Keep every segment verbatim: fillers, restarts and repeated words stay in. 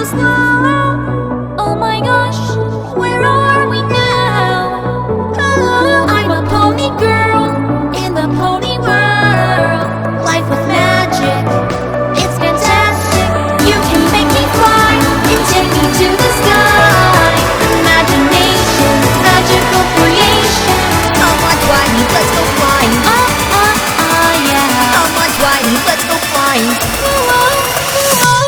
slow. Oh my gosh, where are we now? Oh, I'm a pony girl in the pony world. Life with magic, it's fantastic. You can make me fly and take me to the sky. Imagination, magical creation. Come on, Twilight, let's go flying. Ah, ah, ah, yeah. Come on, Twilight, let's go flying. Ooh, oh, ooh, oh.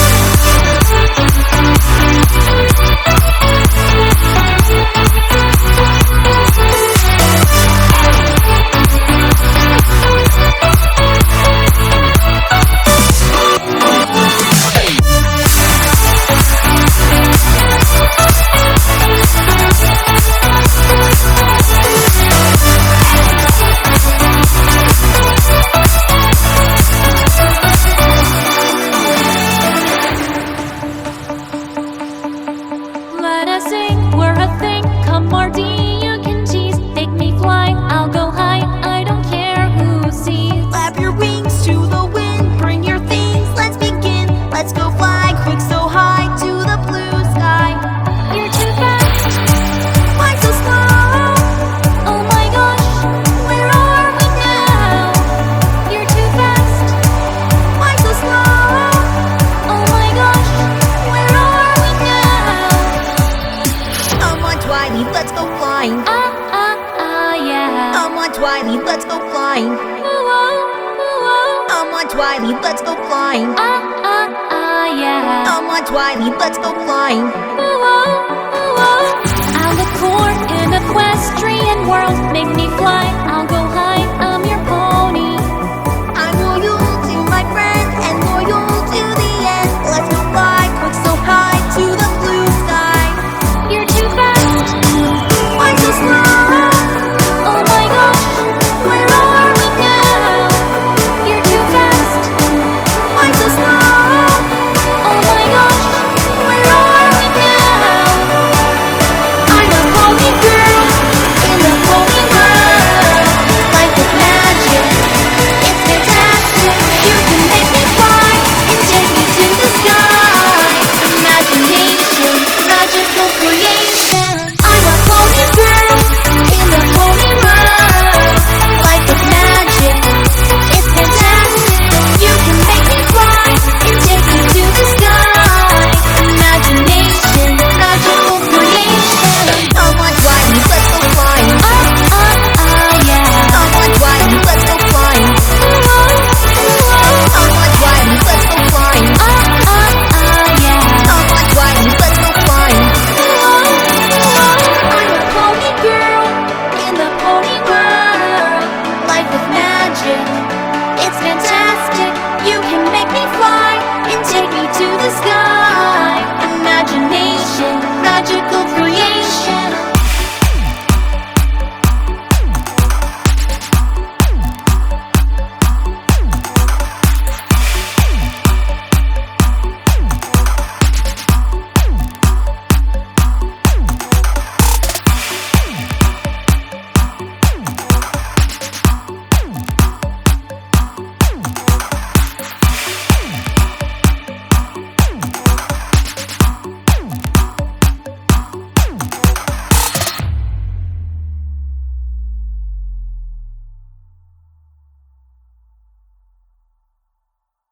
Let us sing, we're a thing. Come Marty, you can tease. Make me fly, I'll go high. I don't care who sees. Clap your wings to the wind, bring your things, let's begin. Let's go fly quick so high to the blue sky. You're too fast, Why so slow? oh my gosh, where are we now? You're too fast, Why so slow? oh my gosh, where are we now? Come on, Twilight, let's go flying. Ah, ah, ah, yeah. Come on, Twilight, let's go flying. Ooh, oh, ooh, oh. Come on, Twilight, let's go flying. Ah, ah, ah, yeah. Come on, Twilight, let's go flying. Ooh, oh, ooh, oh. I'll look corn in equestrian world. Make me fly,